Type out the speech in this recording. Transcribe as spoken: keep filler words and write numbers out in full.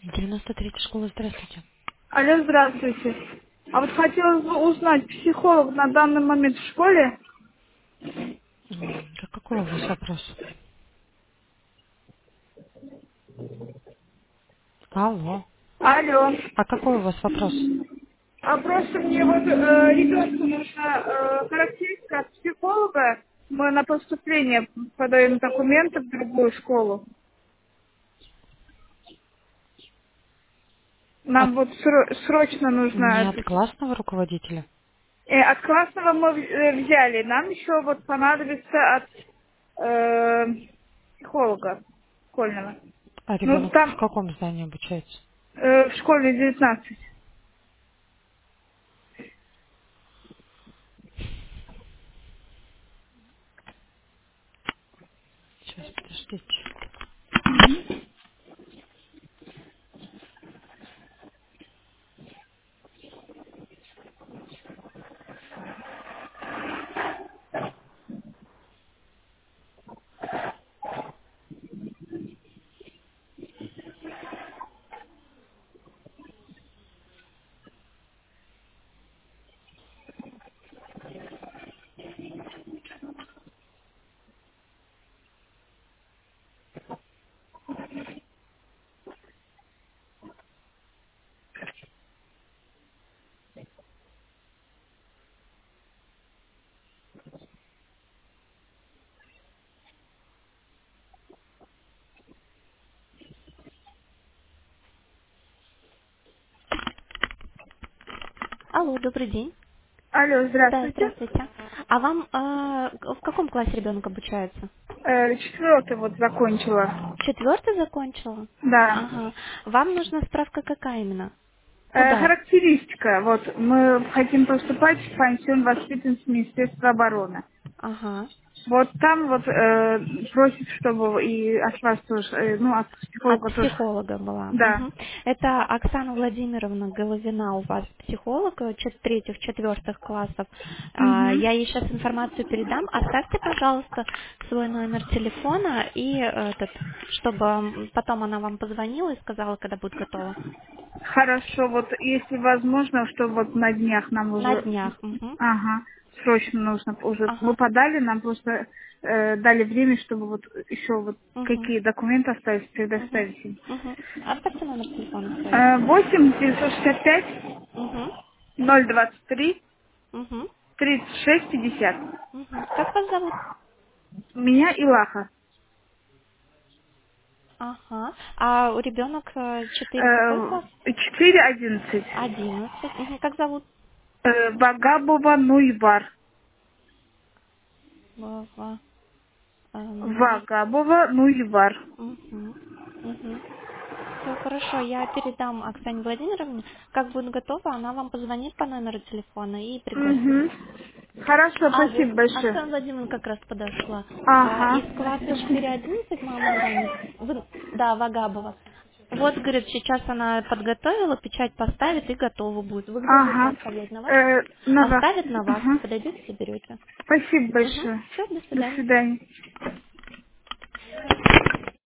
девяносто третья школа, здравствуйте. Алло, здравствуйте. А вот хотелось бы узнать, психолог на данный момент в школе? М, Да какой у вас вопрос? Алло. Алло. А какой у вас вопрос? А просто мне вот э, ребенку нужна э, характеристика от психолога. Мы на поступление подаем документы в другую школу. От, Нам вот сро- срочно нужно не от это. классного руководителя? Э, от классного мы в- э, взяли. Нам еще вот понадобится от э, психолога школьного. А Ну, ребенок в там каком здании обучается? э, в школе девятнадцать. Сейчас, подождите. Алло, добрый день. Алло, Да, здравствуйте. здравствуйте. А вам э, в каком классе ребенок обучается? Э, четвертый вот закончила. Четвертый закончила? Да. Ага. Вам нужна справка какая именно? Э, Куда? характеристика. Вот мы хотим поступать в пансион воспитанниц Министерства обороны. Ага. Вот там вот э, просит, чтобы и от вас тоже, э, ну, от От психолога тоже. психолога была. Да. Мгм. Это Оксана Владимировна Головина у вас психолог э, чет- третьих, четвертых классов. А, Угу. Я ей сейчас информацию передам. Оставьте, пожалуйста, свой номер телефона и э, этот, чтобы м, потом она вам позвонила и сказала, когда будет готова. Хорошо, вот если возможно, что вот на днях нам На уже, днях. Мгм. ага, срочно нужно уже. Вы Ага. подали, нам просто э, дали время, чтобы вот еще вот Мгм. какие документы оставить, Мгм. предоставить им. Мгм. Оставьте номер телефона свой. Э, восемь девятьсот шестьдесят пять Угу. ноль двадцать три Угу. тридцать шесть пятьдесят. Угу. Как вас зовут? Меня Илаха. Ага. А у ребенок э, четыре какой Э, класс? четыре одиннадцать. Одиннадцать. Мгм. Как зовут? Э, Вагабова Нуйвар. Вова. А, ну, Вагабова Нуйвар. угу. Угу. Все хорошо, я передам Оксане Владимировне. Как будет готова, она вам позвонит по номеру телефона и пригласит. Угу. Хорошо, А, вот спасибо большое. Оксана Владимировна как раз подошла. А, Ага. из класса четыре одиннадцать мама звонит. Вы- да, Вагабова. Вот, говорит, сейчас она подготовила, печать поставит и готова будет. Вы где будете Ага. оставлять? На вас? Э, на вас. Оставит на вас. Ага. Подойдете, заберете. Спасибо Угу. большое. Все, до До свидания. свидания.